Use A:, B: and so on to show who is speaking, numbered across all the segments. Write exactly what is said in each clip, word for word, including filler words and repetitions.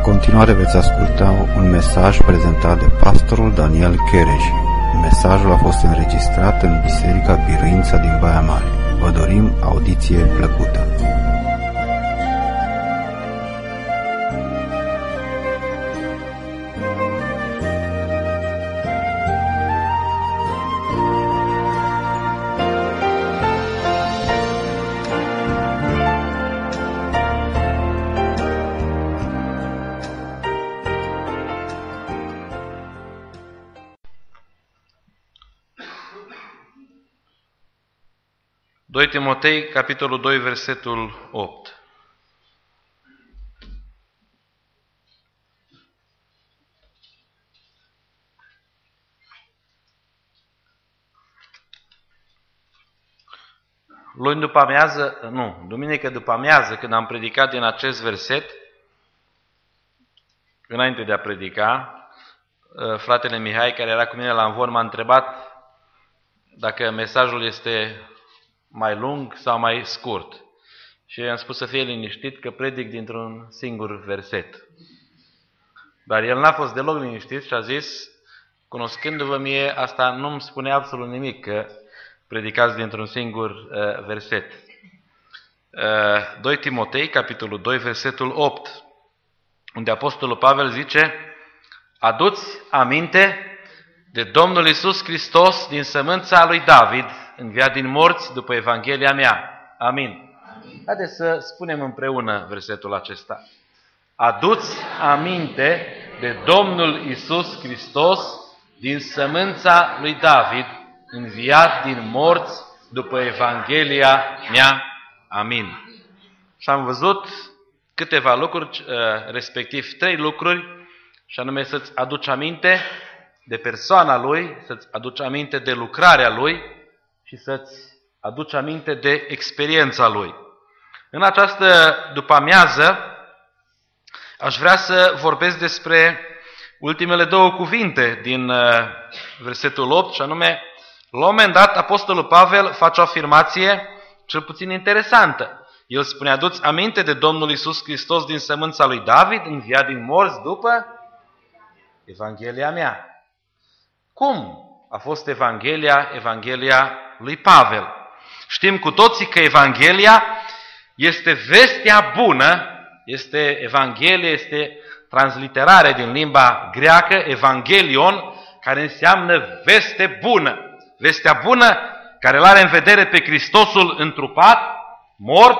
A: continuare veți asculta un mesaj prezentat de pastorul Daniel Cherej. Mesajul a fost înregistrat în Biserica Biruința din Baia Mare. Vă dorim audiție plăcută.
B: doi Timotei, capitolul doi, versetul opt. Luni după amiază, nu, duminică după amiază, când am predicat din acest verset, înainte de a predica, fratele Mihai, care era cu mine la învor, m-a întrebat dacă mesajul este mai lung sau mai scurt. Și i-am spus să fie liniștit că predic dintr-un singur verset. Dar el n-a fost deloc liniștit și a zis, cunoscându-vă mie, asta nu îmi spune absolut nimic, că predicați dintr-un singur uh, verset. Uh, doi Timotei, capitolul doi, versetul opt, unde Apostolul Pavel zice, aduți aminte de Domnul Iisus Hristos din sămânța lui David, înviat din morți după Evanghelia mea. Amin. Amin. Haideți să spunem împreună versetul acesta. Aduți aminte de Domnul Iisus Hristos din sămânța lui David, înviat din morți după Evanghelia mea. Amin. Și am văzut câteva lucruri, respectiv trei lucruri, și anume să-ți aduci aminte de persoana Lui, să-ți aduci aminte de lucrarea Lui și să-ți aduci aminte de experiența Lui. În această după-amiază aș vrea să vorbesc despre ultimele două cuvinte din versetul opt, și anume, la un moment dat, Apostolul Pavel face o afirmație cel puțin interesantă. El spune, aduți aminte de Domnul Iisus Hristos din sămânța lui David, înviat din morți după Evanghelia mea. Cum a fost Evanghelia, Evanghelia lui Pavel? Știm cu toții că Evanghelia este vestea bună, este Evanghelie, este transliterare din limba greacă, Evangelion, care înseamnă veste bună. Vestea bună care îl are în vedere pe Hristosul întrupat, mort,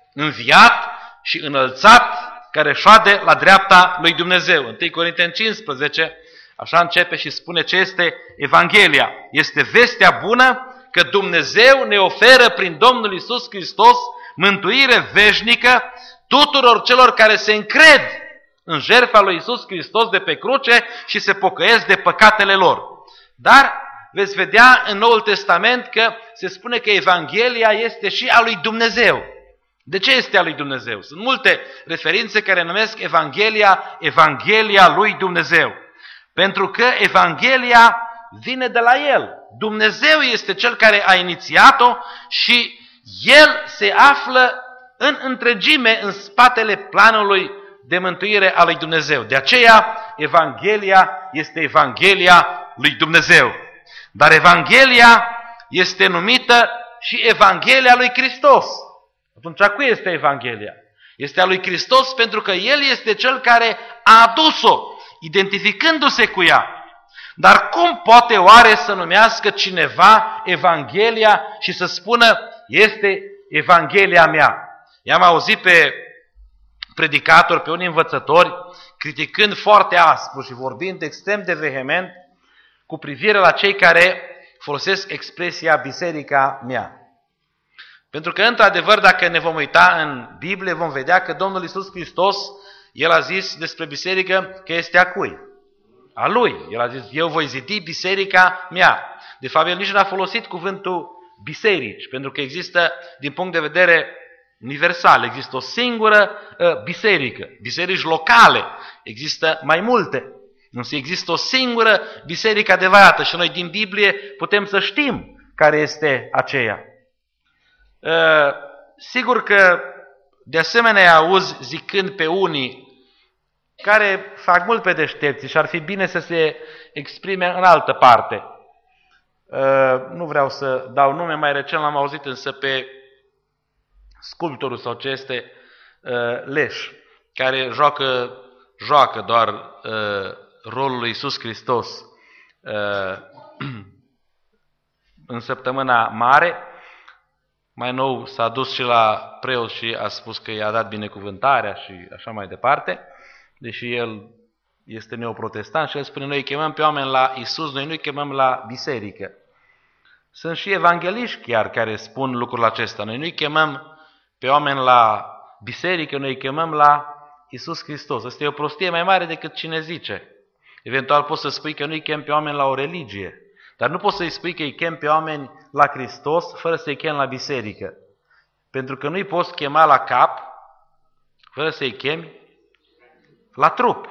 B: înviat și înălțat, care șade la dreapta lui Dumnezeu. întâi Corinteni cincisprezece, așa începe și spune ce este Evanghelia. Este vestea bună că Dumnezeu ne oferă prin Domnul Iisus Hristos mântuire veșnică tuturor celor care se încred în jertfa lui Iisus Hristos de pe cruce și se pocăiesc de păcatele lor. Dar veți vedea în Noul Testament că se spune că Evanghelia este și a lui Dumnezeu. De ce este a lui Dumnezeu? Sunt multe referințe care numesc Evanghelia, Evanghelia lui Dumnezeu. Pentru că Evanghelia vine de la El. Dumnezeu este Cel care a inițiat-o și El se află în întregime în spatele planului de mântuire a lui Dumnezeu. De aceea, Evanghelia este Evanghelia lui Dumnezeu. Dar Evanghelia este numită și Evanghelia lui Hristos. Atunci, cui este Evanghelia? Este a lui Hristos pentru că El este Cel care a adus-o, identificându-se cu ea. Dar cum poate oare să numească cineva Evanghelia și să spună, este Evanghelia mea? I-am auzit pe predicatori, pe unii învățători, criticând foarte aspru și vorbind extrem de vehement cu privire la cei care folosesc expresia biserica mea. Pentru că, într-adevăr, dacă ne vom uita în Biblie, vom vedea că Domnul Iisus Hristos, El a zis despre biserică că este a cui? A Lui. El a zis, eu voi zidi biserica mea. De fapt, El nici nu a folosit cuvântul biserici, pentru că există, din punct de vedere universal, există o singură uh, biserică. Biserici locale, există mai multe. Însă există o singură biserică adevărată și noi din Biblie putem să știm care este aceea. Uh, sigur că de asemenea auzi zicând pe unii care fac mult pe deștepți și ar fi bine să se exprime în altă parte. Nu vreau să dau nume, mai recent l-am auzit însă pe sculptorul sau ce este Leș, care joacă, joacă doar rolul lui Iisus Hristos în săptămâna mare. Mai nou s-a dus și la preot și a spus că i-a dat binecuvântarea și așa mai departe, deși el este neoprotestant și el spune, noi chemăm pe oameni la Iisus, noi nu-i chemăm la biserică. Sunt și evangheliști chiar care spun lucrul acesta. Noi nu-i chemăm pe oameni la biserică, noi îi chemăm la Iisus Hristos. Asta e o prostie mai mare decât cine zice. Eventual poți să spui că nu îi chem pe oameni la o religie, dar nu poți să-i spui că îi chem pe oameni la Hristos fără să-i chem la biserică. Pentru că nu îi poți chema la cap fără să-i chemi la trup.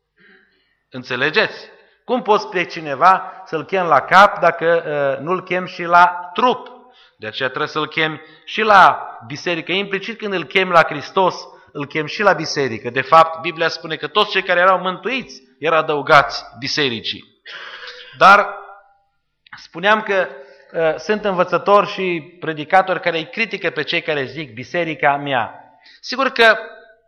B: Înțelegeți? Cum poți pe cineva să-l chemi la cap dacă uh, nu-l chemi și la trup? De aceea trebuie să-l chemi și la biserică. Implicit când îl chemi la Hristos, îl chemi și la biserică. De fapt, Biblia spune că toți cei care erau mântuiți erau adăugați bisericii. Dar spuneam că uh, sunt învățători și predicatori care îi critică pe cei care zic biserica mea. Sigur că,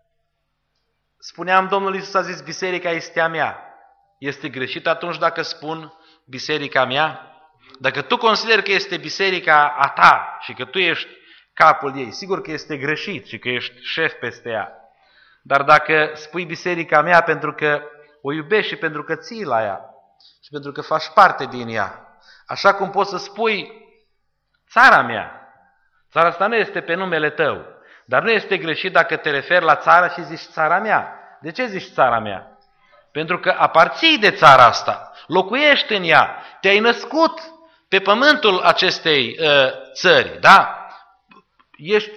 B: spuneam, Domnul Iisus a zis biserica este a mea. Este greșit atunci dacă spun biserica mea? Dacă tu consideri că este biserica a ta și că tu ești capul ei, sigur că este greșit și că ești șef peste ea. Dar dacă spui biserica mea pentru că o iubești și pentru că ții la ea și pentru că faci parte din ea, așa cum poți să spui țara mea. Țara asta nu este pe numele tău, dar nu este greșit dacă te referi la țară și zici țara mea. De ce zici țara mea? Pentru că aparții de țara asta, locuiești în ea, te-ai născut pe pământul acestei uh, țări, da? Ești,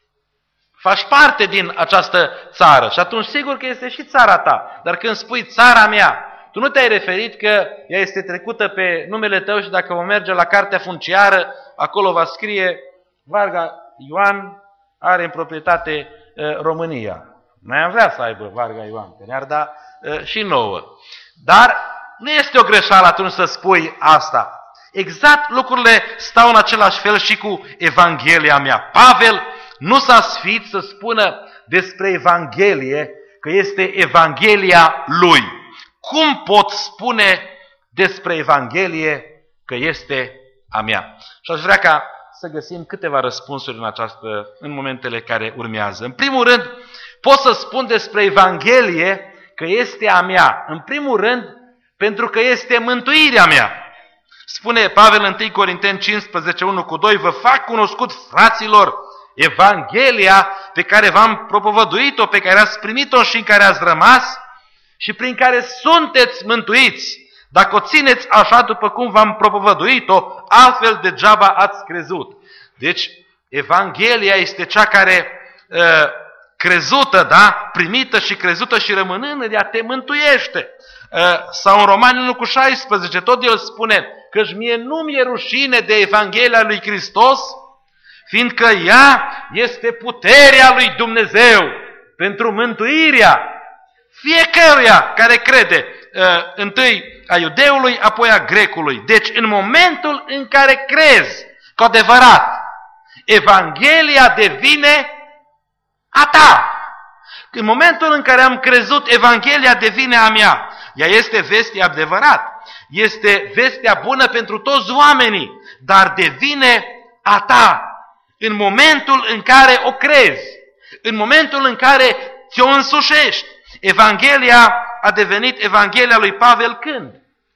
B: faci parte din această țară și atunci sigur că este și țara ta. Dar când spui țara mea, tu nu te-ai referit că ea este trecută pe numele tău și dacă vom merge la cartea funciară, acolo va scrie Varga Ioan are în proprietate uh, România. Noi am vrea să aibă Varga Ioan, că ne-ar da uh, și nouă. Dar nu este o greșeală atunci să spui asta. Exact lucrurile stau în același fel și cu Evanghelia mea. Pavel nu s-a sfiit să spună despre Evanghelie că este Evanghelia lui. Cum pot spune despre Evanghelie că este a mea? Și aș vrea ca să găsim câteva răspunsuri în, această, în momentele care urmează. În primul rând, pot să spun despre Evanghelie că este a mea. În primul rând, pentru că este mântuirea mea. Spune Pavel în întâi Corinteni cincisprezece, unu cu doi, vă fac cunoscut, fraților, Evanghelia pe care v-am propovăduit-o, pe care ați primit-o și în care ați rămas și prin care sunteți mântuiți. Dacă o țineți așa după cum v-am propovăduit-o, altfel degeaba ați crezut. Deci, Evanghelia este cea care, uh, crezută, da, primită și crezută și rămânând în ea, te mântuiește. Uh, sau în Romani unu cu șaisprezece, tot el spune, căci mie nu mi-e rușine de Evanghelia lui Hristos, fiindcă ea este puterea lui Dumnezeu pentru mântuirea fiecăruia care crede, uh, întâi a iudeului, apoi a grecului. Deci în momentul în care crezi cu adevărat, Evanghelia devine a ta. În momentul în care am crezut, Evanghelia devine a mea. Ea este vestea adevărat. Este vestea bună pentru toți oamenii, dar devine a ta. În momentul în care o crezi, în momentul în care ți-o însușești. Evanghelia a devenit Evanghelia lui Pavel când?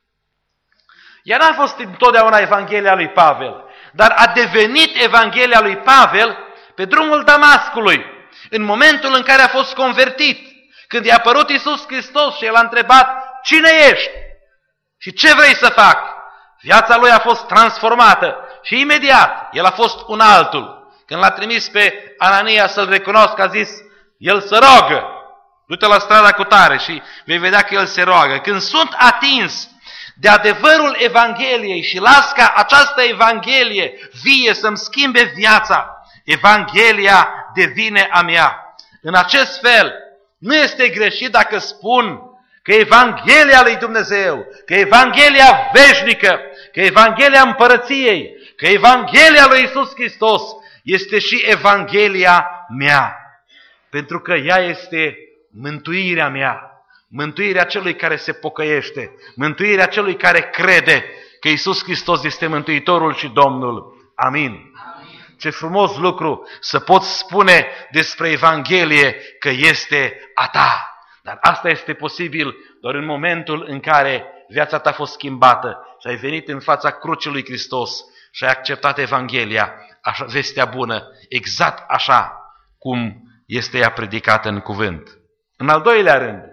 B: Ea n-a fost întotdeauna Evanghelia lui Pavel, dar a devenit Evanghelia lui Pavel pe drumul Damascului, în momentul în care a fost convertit, când i-a apărut Iisus Hristos și el a întrebat, cine ești? Și ce vrei să fac? Viața lui a fost transformată și imediat el a fost un altul. Când l-a trimis pe Anania să-l recunoască, a zis, el se roagă, du-te la strada cu tare și vei vedea că el se roagă. Când sunt atins de adevărul Evangheliei și las ca această Evanghelie vie să-mi schimbe viața, Evanghelia devine a mea. În acest fel, Nu este greșit dacă spun că Evanghelia lui Dumnezeu, că Evanghelia veșnică, că Evanghelia împărăției, că Evanghelia lui Iisus Hristos este și Evanghelia mea. Pentru că ea este mântuirea mea, mântuirea celui care se pocăiește, mântuirea celui care crede că Iisus Hristos este Mântuitorul și Domnul. Amin. Ce frumos lucru să poți spune despre Evanghelie că este a ta. Dar asta este posibil doar în momentul în care viața ta a fost schimbată și ai venit în fața crucii lui Hristos și ai acceptat Evanghelia, așa, vestea bună, exact așa cum este ea predicată în cuvânt. În al doilea rând,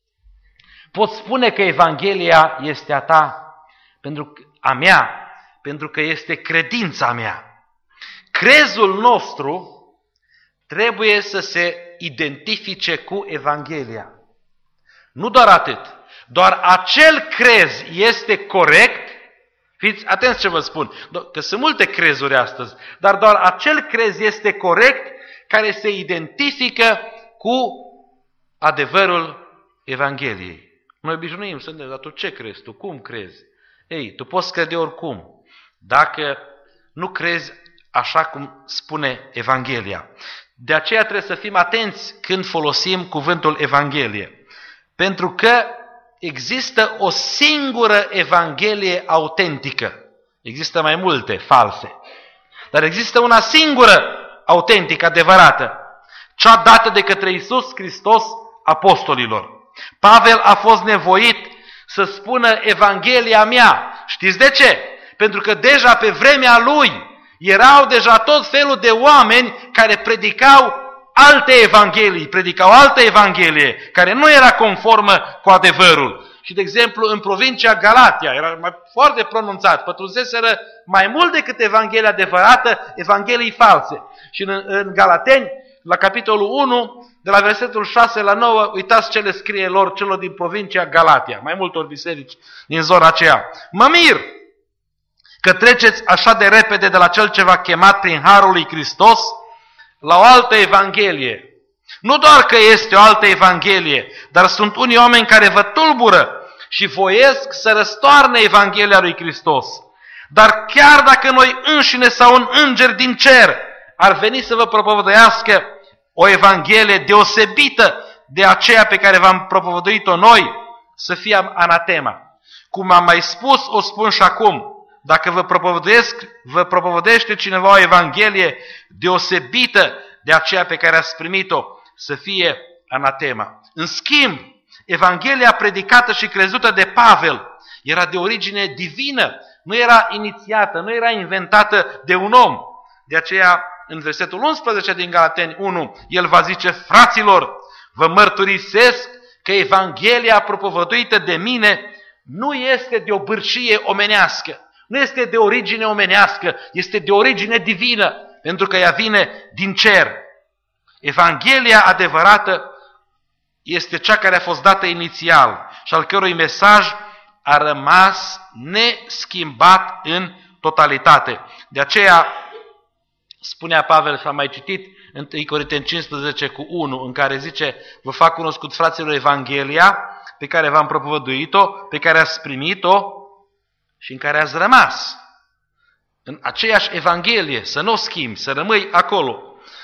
B: poți spune că Evanghelia este a ta, pentru că, a mea, pentru că este credința mea. Crezul nostru trebuie să se identifice cu Evanghelia. Nu doar atât, doar acel crez este corect. Fiți atenți ce vă spun, că sunt multe crezuri astăzi, dar doar acel crez este corect care se identifică cu adevărul Evangheliei. Noi obișnuim să ne dar tu ce crezi, tu cum crezi? Ei, tu poți crede oricum, dacă nu crezi așa cum spune Evanghelia. De aceea trebuie să fim atenți când folosim cuvântul Evanghelie. Pentru că există o singură Evanghelie autentică. Există mai multe false. Dar există una singură autentică, adevărată. Cea dată de către Iisus Hristos apostolilor. Pavel a fost nevoit să spună Evanghelia mea. Știți de ce? Pentru că deja pe vremea lui erau deja tot felul de oameni care predicau alte evanghelii, predicau altă evanghelie, care nu era conformă cu adevărul. Și, de exemplu, în provincia Galatia, era mai foarte pronunțat, pătrunseseră mai mult decât evanghelia adevărată, evanghelii false. Și în, în Galateni, la capitolul unu, de la versetul șase la nouă, uitați ce le scrie lor celor din provincia Galatia, mai multor biserici din zona aceea. Mă mir că treceți așa de repede de la cel ce v-a chemat prin harul lui Hristos la o altă evanghelie. Nu doar că este o altă evanghelie, dar sunt unii oameni care vă tulbură și voiesc să răstoarne Evanghelia lui Hristos. Dar chiar dacă noi înșine sau un înger din cer ar veni să vă propovăduiască o evanghelie deosebită de aceea pe care v-am propovăduit-o noi, să fie anatema. Cum am mai spus, o spun și acum. Dacă vă propovăduiesc, vă propovăduiește cineva o evanghelie deosebită de aceea pe care ați primit-o, să fie anatema. În schimb, evanghelia predicată și crezută de Pavel era de origine divină, nu era inițiată, nu era inventată de un om. De aceea, în versetul unsprezece din Galateni unu, el va zice, fraților, vă mărturisesc că evanghelia propovăduită de mine nu este de o bârșie omenească, nu este de origine omenească, este de origine divină, pentru că ea vine din cer. Evanghelia adevărată este cea care a fost dată inițial și al cărui mesaj a rămas neschimbat în totalitate. De aceea spunea Pavel, și am mai citit în întâi Corinteni cincisprezece cu unu, în care zice, vă fac cunoscut, fraților, Evanghelia pe care v-am propovăduit-o, pe care ați primit-o și în care ați rămas. În aceeași Evanghelie, să nu o schimbi, să rămâi acolo.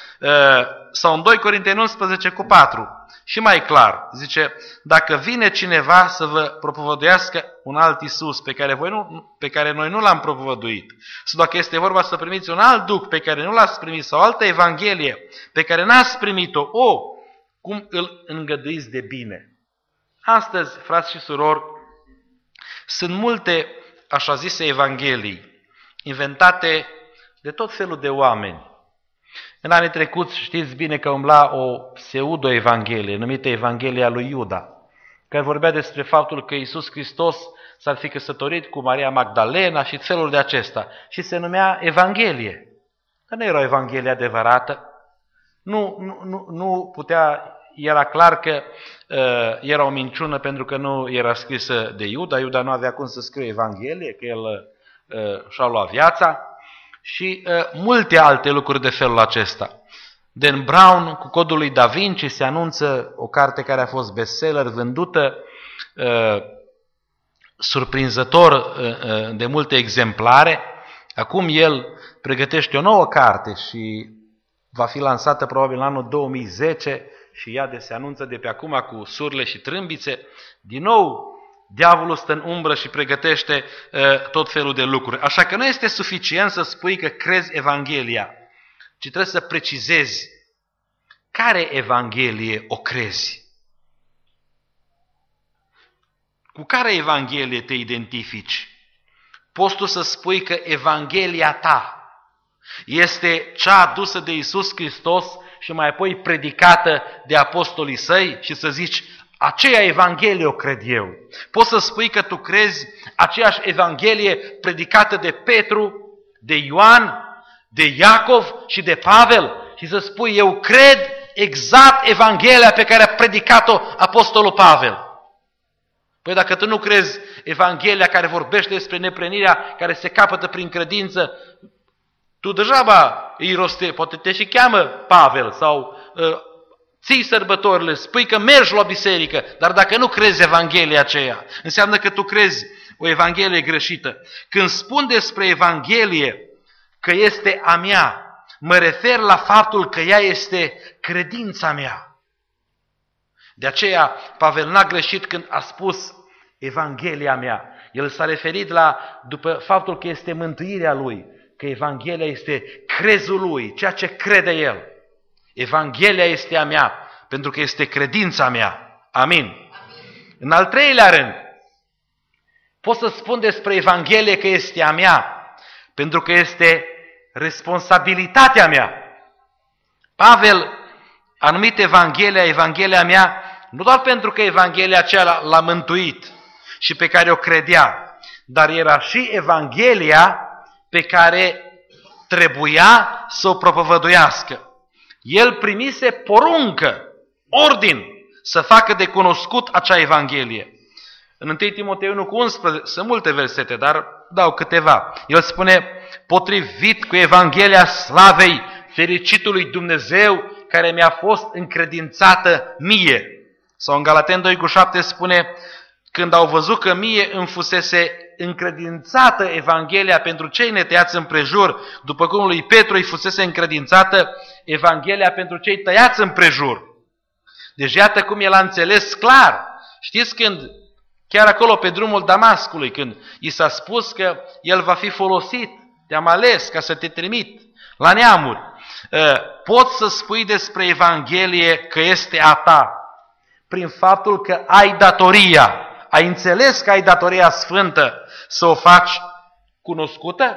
B: Sau în doi Corinteni unsprezece cu patru. Și mai clar, zice, dacă vine cineva să vă propovăduiască un alt Iisus pe care, voi nu, pe care noi nu l-am propovăduit, sau dacă este vorba să primiți un alt Duh pe care nu l-ați primit, sau altă Evanghelie pe care n-ați primit-o, o, cum îl îngăduiți de bine. Astăzi, frați și surori, sunt multe, așa zise, evanghelii, inventate de tot felul de oameni. În anii trecuți știți bine că umbla o pseudo-evanghelie, numită Evanghelia lui Iuda, care vorbea despre faptul că Iisus Hristos s-ar fi căsătorit cu Maria Magdalena și felul de acesta. Și se numea Evanghelie. Dar nu era o Evanghelie adevărată. Nu, nu, nu, nu putea, era clar că uh, era o minciună pentru că nu era scrisă de Iuda. Iuda nu avea cum să scrie Evanghelie, că el uh, și-a luat viața. Și uh, multe alte lucruri de felul acesta. Dan Brown, cu Codul lui Da Vinci, se anunță o carte care a fost bestseller, vândută uh, surprinzător uh, de multe exemplare. Acum el pregătește o nouă carte și va fi lansată probabil în anul două mii zece și ea de se anunță de pe acum cu surle și trâmbițe. Din nou, diavolul stă în umbră și pregătește uh, tot felul de lucruri. Așa că nu este suficient să spui că crezi Evanghelia, ci trebuie să precizezi care Evanghelie o crezi. Cu care Evanghelie te identifici? Poți tu să spui că Evanghelia ta este cea adusă de Iisus Hristos și mai apoi predicată de apostolii săi și să zici, aceea Evanghelie o cred eu. Poți să spui că tu crezi aceeași Evanghelie predicată de Petru, de Ioan, de Iacov și de Pavel și să spui, eu cred exact Evanghelia pe care a predicat-o apostolul Pavel. Păi dacă tu nu crezi Evanghelia care vorbește despre neprenirea care se capătă prin credință, tu degeaba îi roste, poate te și cheamă Pavel sau uh, ții sărbătorile, spui că mergi la biserică, dar dacă nu crezi Evanghelia aceea, înseamnă că tu crezi o Evanghelie greșită. Când spun despre Evanghelie că este a mea, mă refer la faptul că ea este credința mea. De aceea Pavel n-a greșit când a spus Evanghelia mea. El s-a referit la, după faptul că este mântuirea lui, că Evanghelia este crezul lui, ceea ce crede el. Evanghelia este a mea, pentru că este credința mea. Amin. Amin. În al treilea rând, pot să spun despre Evanghelie că este a mea, pentru că este responsabilitatea mea. Pavel a numit Evanghelia, Evanghelia mea, nu doar pentru că Evanghelia aceea l-a mântuit și pe care o credea, dar era și Evanghelia pe care trebuia să o propovăduiască. El primise poruncă, ordin, să facă de cunoscut acea Evanghelie. În întâi Timotei unu cu unsprezece, sunt multe versete, dar dau câteva. El spune, potrivit cu Evanghelia slavei fericitului Dumnezeu care mi-a fost încredințată mie. Sau în Galateni doi cu șapte spune, când au văzut că mie îmi fusese încredințată Evanghelia pentru cei netăiați împrejur, după cum lui Petru îi fusese încredințată Evanghelia pentru cei tăiați împrejur. Deci iată cum el a înțeles clar. Știți când, chiar acolo pe drumul Damascului, când i s-a spus că el va fi folosit, te-am ales ca să te trimit la neamuri, poți să spui despre Evanghelie că este a ta prin faptul că ai datoria, ai înțeles că ai datoria sfântă să o faci cunoscută?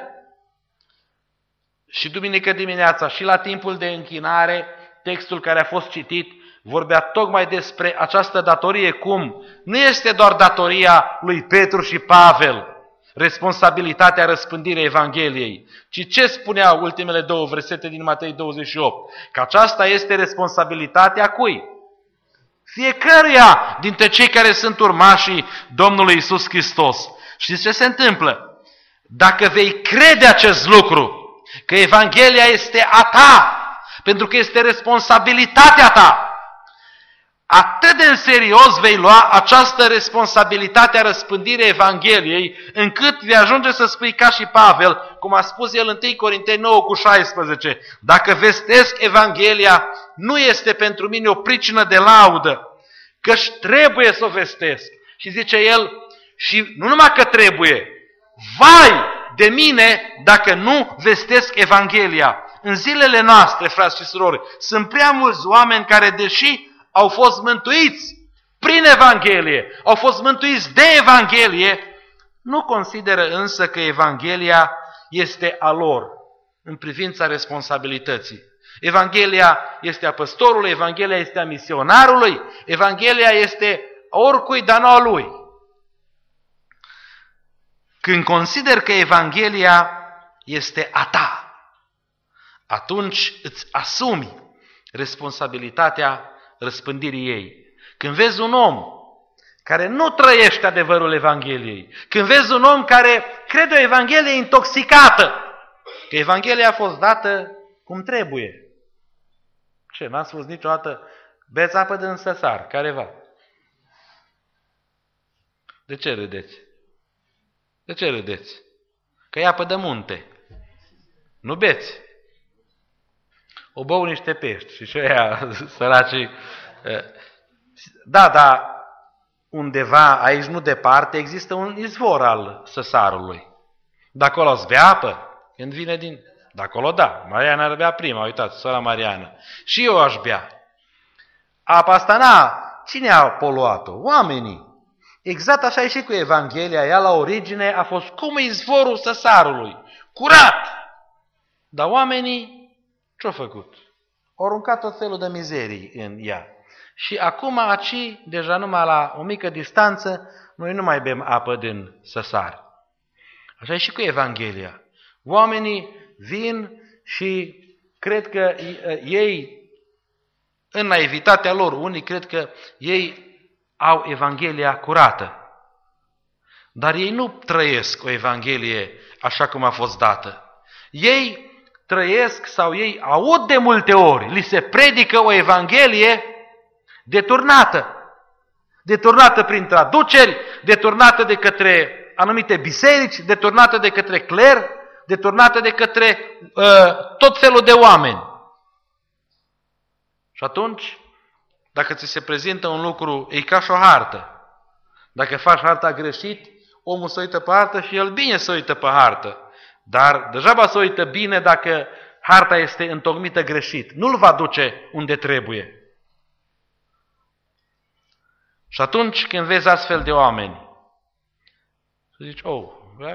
B: Și duminică dimineața și la timpul de închinare, textul care a fost citit vorbea tocmai despre această datorie, cum nu este doar datoria lui Petru și Pavel, responsabilitatea răspândirii Evangheliei, ci ce spuneau ultimele două versete din Matei douăzeci și opt? Că aceasta este responsabilitatea cui? Fiecăruia dintre cei care sunt urmașii Domnului Iisus Hristos. Știți ce se întâmplă? Dacă vei crede acest lucru, că Evanghelia este a ta, pentru că este responsabilitatea ta, atât de în serios vei lua această responsabilitate a răspândirii Evangheliei, încât vei ajunge să spui ca și Pavel, cum a spus el în întâi Corinteni nouă cu șaisprezece, dacă vestesc Evanghelia, nu este pentru mine o pricină de laudă, căci trebuie să o vestesc. Și zice el, și nu numai că trebuie, vai de mine dacă nu vestesc Evanghelia. În zilele noastre, frați și surori, sunt prea mulți oameni care, deși au fost mântuiți prin Evanghelie, au fost mântuiți de Evanghelie, nu consideră însă că Evanghelia este a lor în privința responsabilității. Evanghelia este a păstorului, Evanghelia este a misionarului, Evanghelia este a oricui, dar nu a lui. Când consider că Evanghelia este a ta, atunci îți asumi responsabilitatea răspândirii ei. Când vezi un om care nu trăiește adevărul Evangheliei, când vezi un om care crede o Evanghelie intoxicată, că Evanghelia a fost dată cum trebuie, Ce, n-am spus niciodată, beți apă din săsar, careva. De ce râdeți? De ce râdeți? Că e apă de munte. Nu beți. O bău niște pești și și ăia săracii. Da, dar undeva, aici nu departe, există un izvor al săsarului. De acolo îți bea apă? Când vine din... De acolo da. Mariana ar bea prima, uitați, sora Mariana. Și eu aș bea. Apa asta n-a... Cine a poluat-o? Oamenii. Exact așa e și cu Evanghelia. Ea la origine a fost cum izvorul săsarului. Curat! Dar oamenii ce-au făcut? Au aruncat tot felul de mizerii în ea. Și acum, aici, deja numai la o mică distanță, noi nu mai bem apă din săsar. Așa e și cu Evanghelia. Oamenii vin și cred că ei, în naivitatea lor, unii cred că ei au Evanghelia curată. Dar ei nu trăiesc o Evanghelie așa cum a fost dată. Ei trăiesc sau ei aud de multe ori, li se predică o Evanghelie deturnată. Deturnată prin traduceri, deturnată de către anumite biserici, deturnată de către cler, deturnată de către uh, tot felul de oameni. Și atunci, dacă ți se prezintă un lucru, e ca și o hartă. Dacă faci harta greșit, omul se uită pe hartă și el bine se uită pe hartă. Dar degeaba se uită bine dacă harta este întocmită greșit. Nu-l va duce unde trebuie. Și atunci când vezi astfel de oameni, să zici, oh,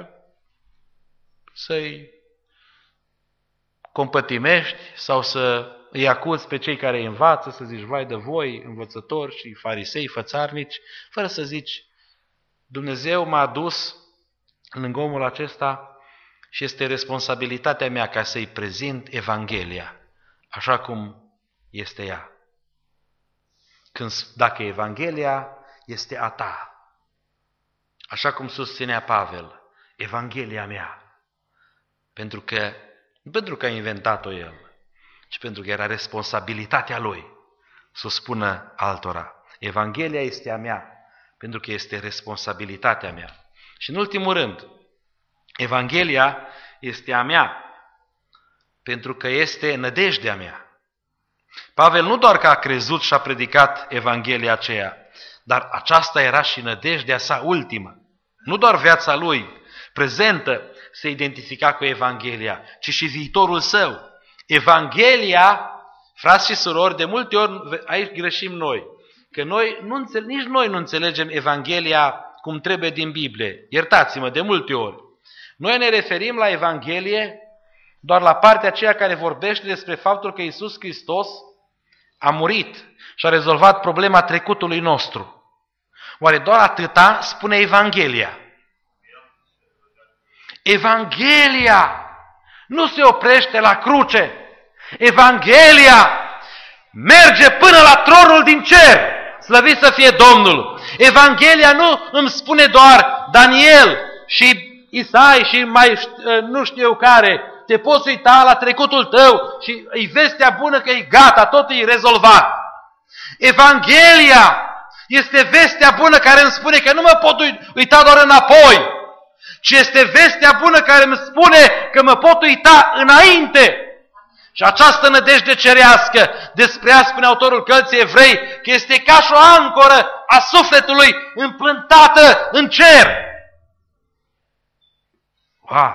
B: să-i compătimești sau să îi acuzi pe cei care îi învață, să zici, vai de voi, învățători și farisei, fățarnici, fără să zici, Dumnezeu m-a adus lângă omul acesta și este responsabilitatea mea ca să-i prezint Evanghelia, așa cum este ea. Când, dacă Evanghelia este a ta, așa cum susținea Pavel, Evanghelia mea, pentru că, nu pentru că a inventat-o el, ci pentru că era responsabilitatea lui să o spună altora. Evanghelia este a mea, pentru că este responsabilitatea mea. Și în ultimul rând, Evanghelia este a mea, pentru că este nădejdea mea. Pavel nu doar că a crezut și a predicat Evanghelia aceea, dar aceasta era și nădejdea sa ultimă. Nu doar viața lui prezentă se identifica cu Evanghelia, ci și viitorul său. Evanghelia, frați și surori, de multe ori aici greșim noi, că noi nu înțele- nici noi nu înțelegem Evanghelia cum trebuie din Biblie. Iertați-mă, de multe ori. Noi ne referim la Evanghelie doar la partea aceea care vorbește despre faptul că Iisus Hristos a murit și a rezolvat problema trecutului nostru. Oare doar atâta spune Evanghelia? Evanghelia nu se oprește la cruce. Evanghelia merge până la tronul din cer. Slăvit să fie Domnul! Evanghelia nu îmi spune doar Daniel și Isai și mai nu știu eu care, te poți uita la trecutul tău și e vestea bună că e gata, totul e rezolvat. Evanghelia este vestea bună care îmi spune că nu mă pot uita doar înapoi, ci este vestea bună care îmi spune că mă pot uita înainte. Și această nădejde cerească, despre ea spune autorul cărții Evrei, că este ca și o ancoră a sufletului împlântată în cer. Wow!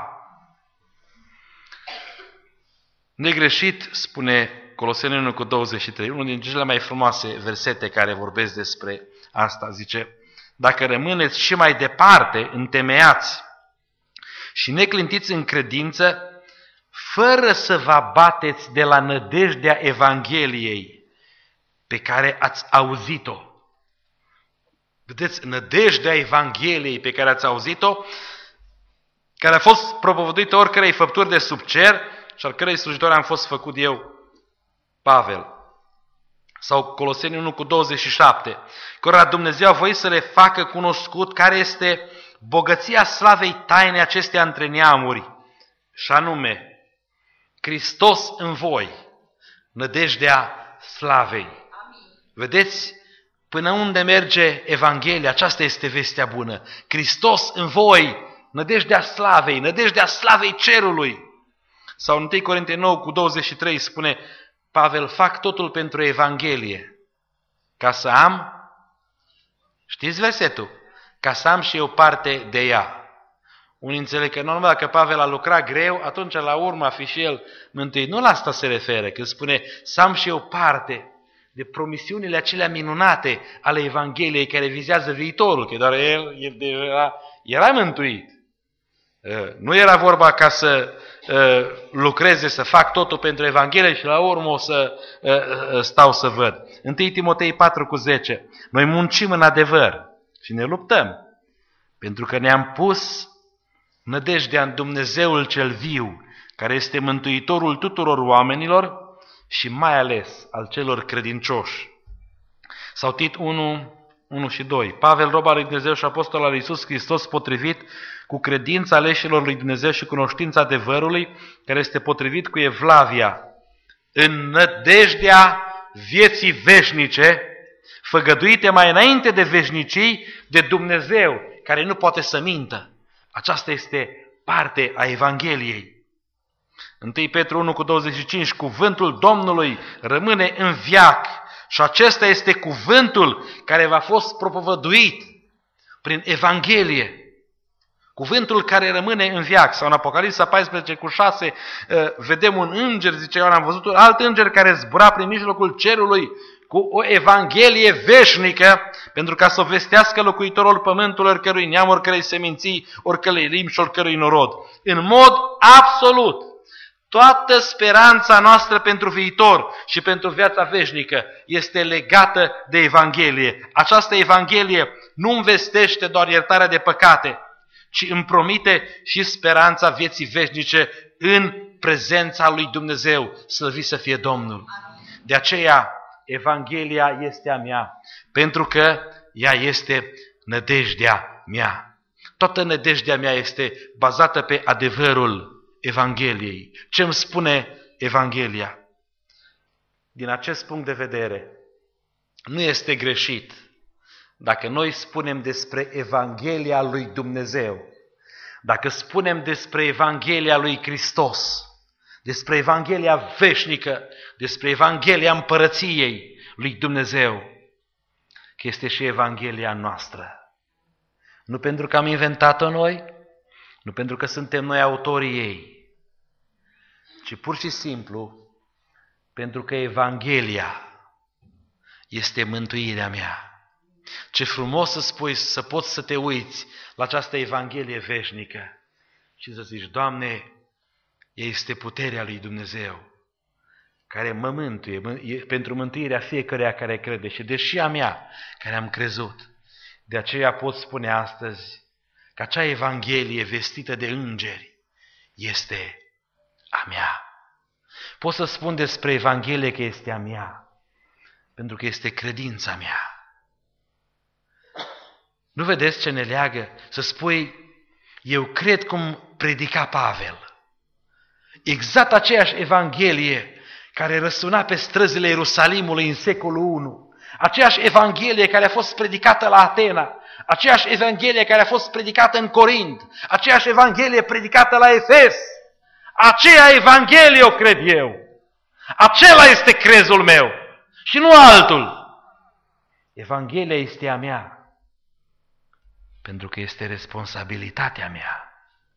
B: Negreșit, spune Coloseni unu cu douăzeci și trei, unul din cele mai frumoase versete care vorbesc despre asta, zice, dacă rămâneți și mai departe întemeiați și neclintiți în credință, fără să vă abateți de la nădejdea Evangheliei pe care ați auzit-o. Vedeți, nădejdea Evangheliei pe care ați auzit-o, care a fost propovăduită oricărei făpturi de sub cer și al cărei slujitor am fost făcut eu, Pavel. Sau Coloseni unu cu douăzeci și șapte, cărora Dumnezeu a voit să le facă cunoscut care este bogăția slavei taine acestea între neamuri, și anume, Hristos în voi, nădejdea slavei. Vedeți? Până unde merge Evanghelia, aceasta este vestea bună. Hristos în voi, nădejdea slavei, nădejdea slavei cerului. Sau în întâi Corinteni nouă cu douăzeci și trei spune Pavel, fac totul pentru Evanghelie, ca să am, știți versetul, ca să am și eu parte de ea. Unii înțeleg că normal, dacă Pavel a lucrat greu, atunci la urmă a fi și el mântuit. Nu la asta se referă, când spune să am și eu parte de promisiunile acelea minunate ale Evangheliei care vizează viitorul, că doar el, el era, era mântuit. Nu era vorba ca să lucreze, să fac totul pentru Evanghelie și la urmă o să stau să văd. întâi Timotei patru cu zece. Noi muncim în adevăr și ne luptăm, pentru că ne-am pus nădejdea în Dumnezeul cel viu, care este mântuitorul tuturor oamenilor și mai ales al celor credincioși. Sau Tit unu, unu și doi. Pavel, rob al lui Dumnezeu și apostol al lui Iisus Hristos, potrivit cu credința aleșilor lui Dumnezeu și cunoștința adevărului, care este potrivit cu evlavia, în nădejdea vieții veșnice, făgăduite mai înainte de veșnicii de Dumnezeu, care nu poate să mintă. Aceasta este parte a Evangheliei. întâi Petru unu cu douăzeci și cinci, cuvântul Domnului rămâne în veac și acesta este cuvântul care v-a fost propovăduit prin Evanghelie. Cuvântul care rămâne în veac. Sau în Apocalipsa paisprezece cu șase vedem un înger, zice Ioan, am văzut un alt înger care zbura prin mijlocul cerului cu o Evanghelie veșnică, pentru ca să o vestească locuitorul pământului, oricărui neam, oricărei seminții, oricărei limbi și oricărui norod. În mod absolut, toată speranța noastră pentru viitor și pentru viața veșnică este legată de Evanghelie. Această Evanghelie nu învestește doar iertarea de păcate, ci îmi promite și speranța vieții veșnice în prezența lui Dumnezeu, slăvit să fie Domnul. De aceea, Evanghelia este a mea, pentru că ea este nădejdea mea. Toată nădejdea mea este bazată pe adevărul Evangheliei. Ce îmi spune Evanghelia? Din acest punct de vedere, nu este greșit dacă noi spunem despre Evanghelia lui Dumnezeu, dacă spunem despre Evanghelia lui Hristos, despre Evanghelia veșnică, despre Evanghelia împărăției lui Dumnezeu, că este și Evanghelia noastră. Nu pentru că am inventat-o noi, nu pentru că suntem noi autorii ei, ci pur și simplu pentru că Evanghelia este mântuirea mea. Ce frumos să spui, să poți să te uiți la această Evanghelie veșnică și să zici, Doamne, este puterea lui Dumnezeu care mă mântuie, pentru mântuirea fiecăruia care crede și deși a mea care am crezut. De aceea pot spune astăzi că acea Evanghelie vestită de îngeri este a mea. Pot să spun despre Evanghelie că este a mea, pentru că este credința mea. Nu vedeți ce ne leagă? Să spui, eu cred cum predica Pavel. Exact aceeași Evanghelie care răsuna pe străzile Ierusalimului în secolul unu. Aceeași Evanghelie care a fost predicată la Atena. Aceeași Evanghelie care a fost predicată în Corint. Aceeași Evanghelie predicată la Efes. Aceea Evanghelie o cred eu. Acela este crezul meu și nu altul. Evanghelia este a mea. Pentru că este responsabilitatea mea.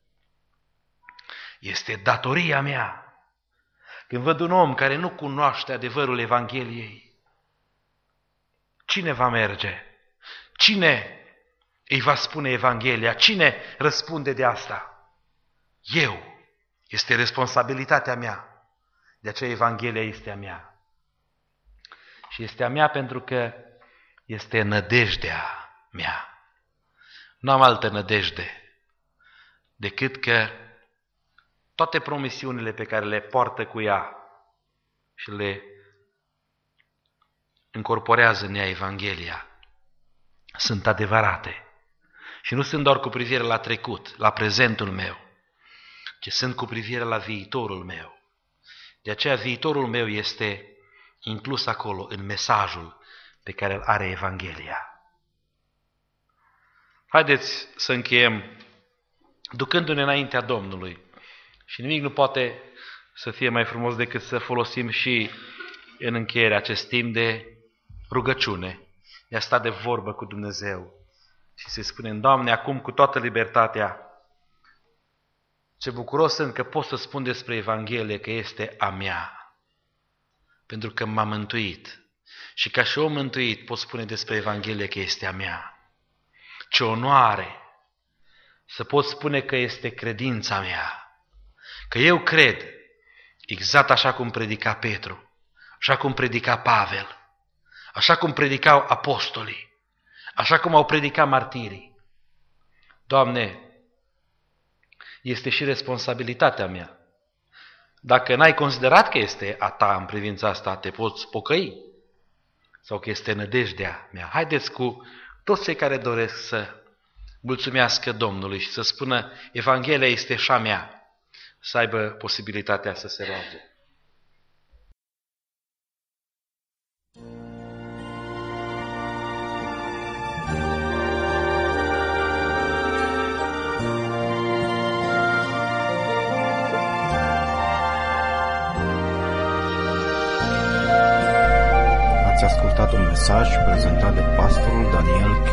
B: Este datoria mea. Când văd un om care nu cunoaște adevărul Evangheliei, cine va merge? Cine îi va spune Evanghelia? Cine răspunde de asta? Eu. Este responsabilitatea mea. De aceea Evanghelia este a mea. Și este a mea pentru că este nădejdea mea. Nu am altă nădejde decât că toate promisiunile pe care le poartă cu ea și le încorporează în ea Evanghelia sunt adevărate. Și nu sunt doar cu privire la trecut, la prezentul meu, ci sunt cu privire la viitorul meu. De aceea viitorul meu este inclus acolo în mesajul pe care îl are Evanghelia. Haideți să încheiem ducându-ne înaintea Domnului. Și nimic nu poate să fie mai frumos decât să folosim și în încheiere acest timp de rugăciune, de a sta de vorbă cu Dumnezeu și să-i spunem: Doamne, acum cu toată libertatea, ce bucuros sunt că pot să spun despre Evanghelie că este a mea, pentru că m-a mântuit. Și ca și om mântuit pot spune despre Evanghelie că este a mea. Ce onoare să pot spune că este credința mea, că eu cred exact așa cum predica Petru, așa cum predica Pavel, așa cum predicau apostolii, așa cum au predicat martirii. Doamne, este și responsabilitatea mea. Dacă n-ai considerat că este a ta în privința asta, te poți pocăi? Sau că este nădejdea mea? Haideți cu toți cei care doresc să mulțumească Domnului și să spună: Evanghelia este și a mea, să aibă posibilitatea să se roage.
A: Ați ascultat un mesaj prezentat de pastorul Daniel